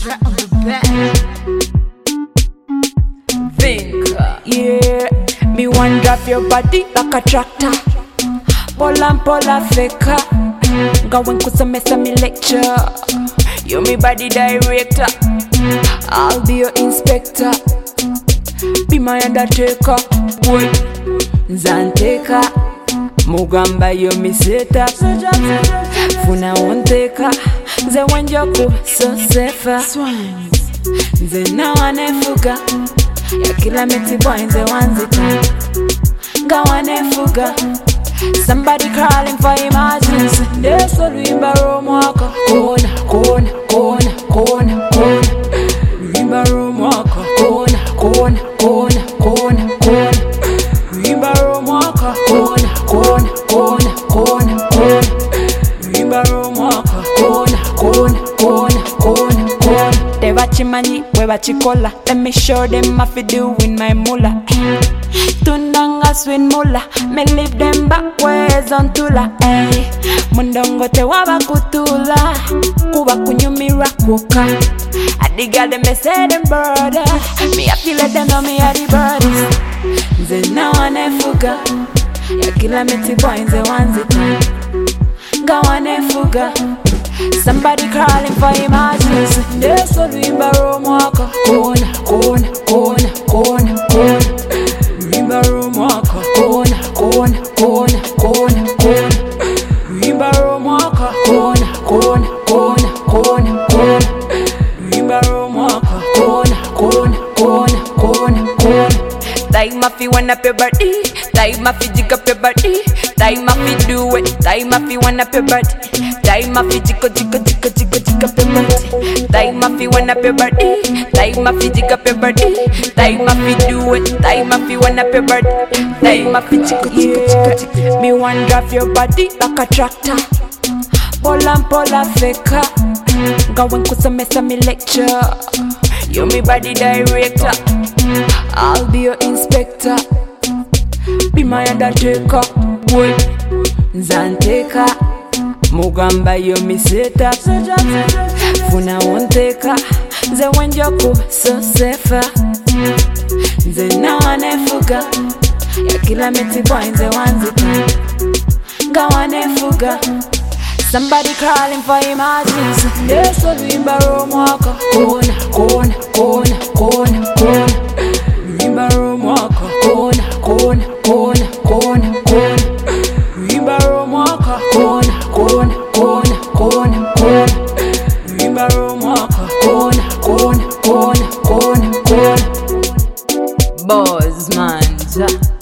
Right on the back. Think, Yeah, me one drop your body like a tractor. Pola faker. Going kusomesa me lecture. You me body director. I'll be your inspector. Be my undertaker. Boy, Nzanteka. Mugamba yo me seta. Funa wonteka. Ze wanjoku so safer. Nze na wanefuga. Ya kila meti boy nze wanzita. Nga wanefuga. Somebody crawling for emergency. There's a Rimba Romaka. Kona, kona, kona, kona, kona. Rimba Romaka. Kona, kona, kona, kona, kona. Rimba Romaka. Kona, kona, kona, kona, kona. Rimba Romaka. Kona, kona, kona, kona, kona. They wachimanyi, we wachikola. Let me show them what we do in my mula. Tundanga swin mula, me leave them backwards on tula. Ay, mundongo te waba kutula, kuba kunyumira kuka. Adiga them me say them brother, me I feel let them know me are the birdies. Nze na wanefuga, ya kila meti boy nze wanzita. Nga wanefuga, somebody crawling for emergency. There's a Rimba Romaka. Kona, kona, kona, kona, kona. Rimba Romaka. Kona, kona, kona, kona, kona. Rimba Romaka. Kona, kona, kona, kona, kona. Rimba Romaka. Kona, kona, kona, kona, kona. Time if you wanna pay body, time if you jig up your body, time if you do it, time if you wanna pay body, time if you jig up your body, time if you wanna pay body, time if you jig up your body, time if you do it, time if you wanna pay body, time if you jig. Me one drop your body like a tractor, pola faker, going kusomesa me lecture. You me body director, I'll be your inspector. Be my undertaker. Boy, Nzanteka. Mugamba yo me seta. Funa wonteka. Ze wanjoku so safer. Nze na wanefuga. Ya kila meti boy nze wanzita. Nga wanefuga. Somebody crawling for emergency. There's a Rimba Romaka. Kona, kona, kona, kona, kona. Rimba Romaka. Kona, kona, kona, kona, kona. Rimba Romaka. Kona, kona, kona, kona, kona. Rimba Romaka. Kona, kona, kona, kona, kona. Boss man.